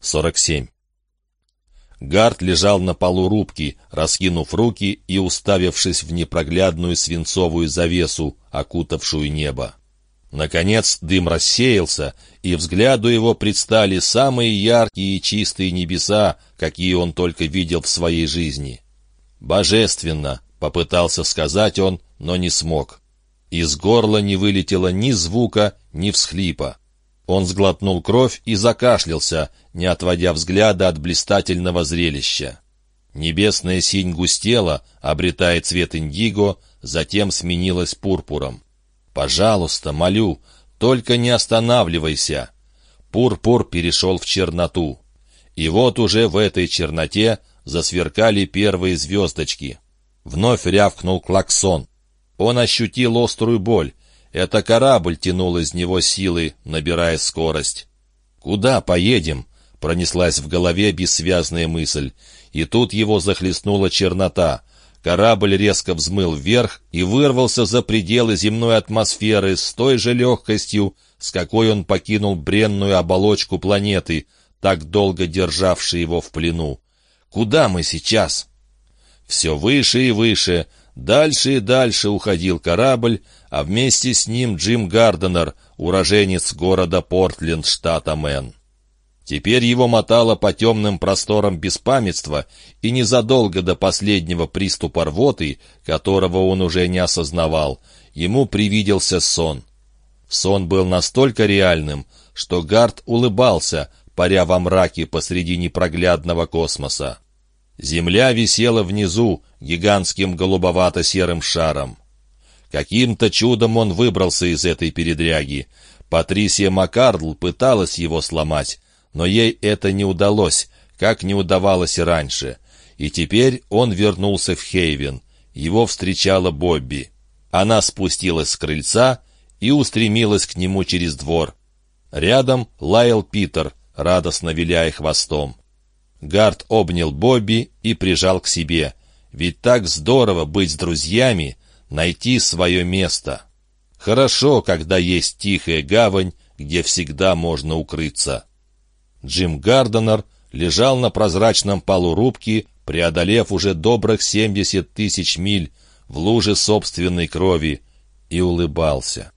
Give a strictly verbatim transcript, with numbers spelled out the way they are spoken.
сорок семь. Гард лежал на полу рубки, раскинув руки и уставившись в непроглядную свинцовую завесу, окутавшую небо. Наконец дым рассеялся, и взгляду его предстали самые яркие и чистые небеса, какие он только видел в своей жизни. «Божественно!» — попытался сказать он, но не смог. Из горла не вылетело ни звука, ни всхлипа. Он сглотнул кровь и закашлялся, не отводя взгляда от блистательного зрелища. Небесная синь густела, обретая цвет индиго, затем сменилась пурпуром. «Пожалуйста, молю, только не останавливайся!» Пурпур перешел в черноту. И вот уже в этой черноте засверкали первые звездочки. Вновь рявкнул клаксон. Он ощутил острую боль. Это корабль тянул из него силы, набирая скорость. «Куда поедем?» — пронеслась в голове бессвязная мысль. И тут его захлестнула чернота. Корабль резко взмыл вверх и вырвался за пределы земной атмосферы с той же легкостью, с какой он покинул бренную оболочку планеты, так долго державшей его в плену. «Куда мы сейчас?» Все выше и выше, дальше и дальше уходил корабль, а вместе с ним Джим Гарденер, уроженец города Портленд, штата Мэн. Теперь его мотало по темным просторам беспамятства, и незадолго до последнего приступа рвоты, которого он уже не осознавал, ему привиделся сон. Сон был настолько реальным, что Гард улыбался, паря во мраке посреди непроглядного космоса. Земля висела внизу гигантским голубовато-серым шаром. Каким-то чудом он выбрался из этой передряги. Патрисия Маккардл пыталась его сломать, но ей это не удалось, как не удавалось и раньше. И теперь он вернулся в Хейвен. Его встречала Бобби. Она спустилась с крыльца и устремилась к нему через двор. Рядом лаял Питер, радостно виляя хвостом. Гард обнял Бобби и прижал к себе. Ведь так здорово быть с друзьями, найти свое место. Хорошо, когда есть тихая гавань, где всегда можно укрыться. Джим Гарденер лежал на прозрачном полу рубки, преодолев уже добрых семьдесят тысяч миль в луже собственной крови, и улыбался.